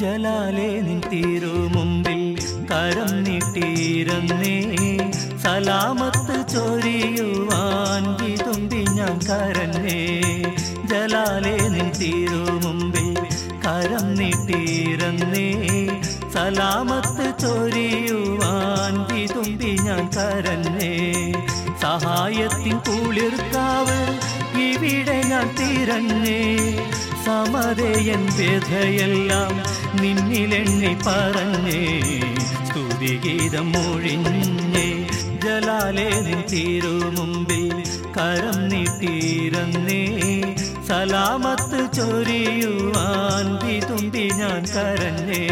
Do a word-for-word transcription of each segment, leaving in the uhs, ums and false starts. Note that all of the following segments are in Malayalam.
ജലാലേ നിൻ തിരുമുമ്പിൽ കരം നീട്ടിയിരുന്നേ സലാമത്ത് ചൊരിയുവാൻ വിതുമ്പി ഞാൻ കരഞ്ഞേ. ജലാലേ നിൻ തിരുമുമ്പിൽ കരം നീട്ടിയിരുന്നേ സലാമത്ത് ചൊരിയുവാൻ വിതുമ്പി ഞാൻ കരഞ്ഞേ. സഹായത്തിൻ കുളിർക്കാവ് ഇവിടെ ഞാൻ തിരഞ്ഞേ. സമതയൻ വ്യഥയെല്ലാം നിന്നിലെണ്ണി പറഞ്ഞേ. സ്തുതിഗീതം മൊഴിഞ്ഞേ ജലാലേ നിൻ തിരുമുമ്പിൽ കരം നീട്ടിയിരുന്നേ സലാമത്ത് ചൊരിയുവാൻ വിതുമ്പി ഞാൻ കരഞ്ഞേ.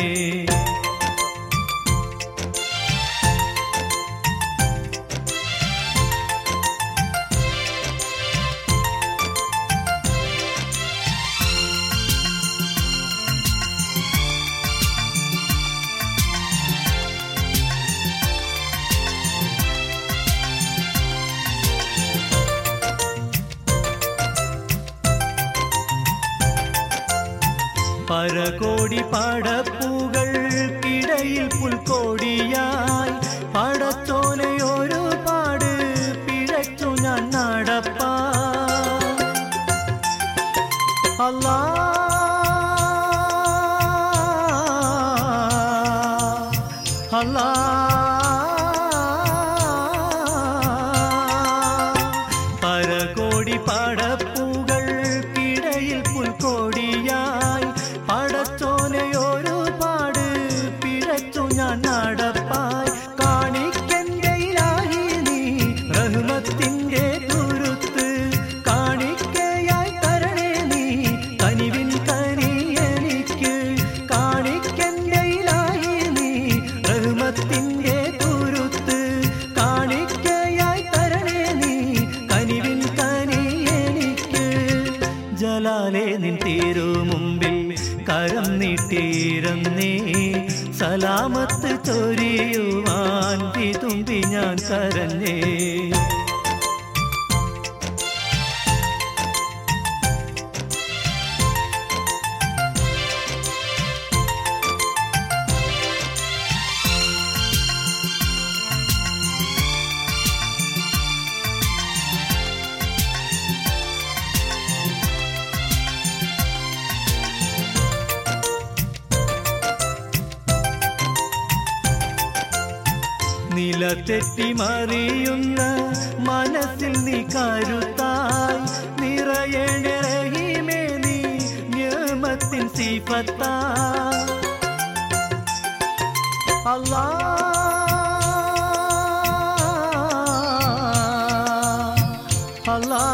പരകോടി പടപ്പുകൾക്കിടയിൽ പുൽക്കോടിയായി പടച്ചോലയൊരുപാട് പിഴച്ചു ഞാൻ നടപ്പാ. അല്ലാ അല്ലാ പരകോടി പടപ്പുകൾക്കിടയിൽ പുൽക്കോടിയായി പടച്ചോലയൊരുപാട് പിഴച്ചു ഞാൻ നടപ്പായി. കാണിക്കൻ്റെ ഇലാഹി നീ റഹ്മത്തിൻ്റെ തുരുത്ത് കാണിക്കയായി തരണേ നീ കനിവിൻ കനി എനിക്ക്. കാണിക്കൻ്റെ ഇലാഹി നീ റഹ്മത്തിൻ്റെ തുരുത്ത് കാണിക്കയായി തരണേ നീ കനിവിൻ കനി എനിക്ക്. ജലാലേ നിൻ തിരുമുമ്പിൽ കരം നീട്ടിയിരുന്നേ സലാമത്ത് ചൊരിയുവാൻ വിതുമ്പി ഞാൻ കരഞ്ഞേ. നിലതെറ്റി മറിയുന്ന മനസ്സിൽ നീ കരുത്തായി നിറയണേ റഹീമേ നീ നിഅമത്തിൻ സിഫത്തായി. അല്ലാ അല്ലാ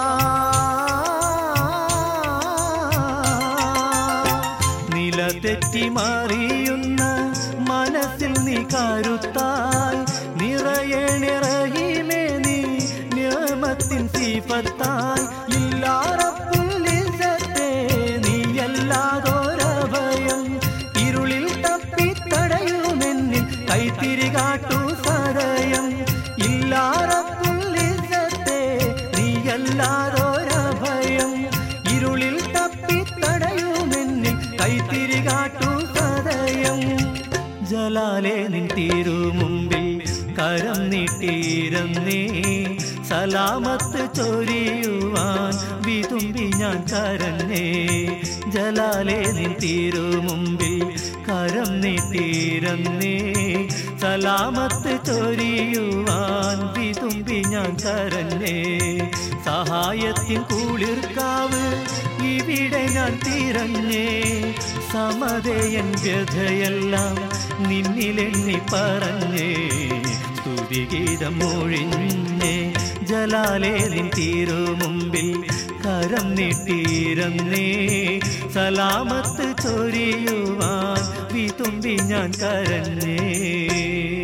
നിലതെറ്റി മറിയുന്ന മനസ്സിൽ നീ കരുത്തായി നിറയണേ റഹീമേ നീ നിഅമത്തിൻ സിഫത്തായി. ഇല്ലാ റബ്ബുൽ ഇസ്സത്തേ നീയല്ലാതൊരഭയം ഇരുളിൽ തപ്പിത്തടയുമെന്നിൽ കൈത്തിരി കാട്ടു സദയം. ഇല്ലാ റബ്ബുൽ ഇസ്സത്തേ നീയല്ലാതൊരഭയം ഇരുളിൽ തപ്പിത്തടയുമെന്നിൽ കൈത്തിരി കാട്ടു സദയം. ജലാലേ നിൻ തിരുമുമ്പിൽ കരം നീട്ടിയിരുന്നേ സലാമത്ത് ചൊരിയുവാൻ വിതുമ്പി ഞാൻ കരഞ്ഞേ. ജലാലേ നിൻ തിരുമുമ്പിൽ കരം നീട്ടിയിരുന്നേ സലാമത്ത് ചൊരിയുവാൻ വിതുമ്പി ഞാൻ കരഞ്ഞേ. സഹായത്തിൻ കുളിർക്കാവ് ഇവിടെ ഞാൻ തിരഞ്ഞേ. സമതയൻ വ്യഥയെല്ലാം നിന്നിലെണ്ണി പറഞ്ഞേ. സ്തുതിഗീതം മൊഴിഞ്ഞേ ജലാലേ നിൻ തിരുമുമ്പിൽ കരം നീട്ടിയിരുന്നേ സലാമത്ത് ചൊരിയുവാൻ വിതുമ്പി ഞാൻ കരഞ്ഞേ.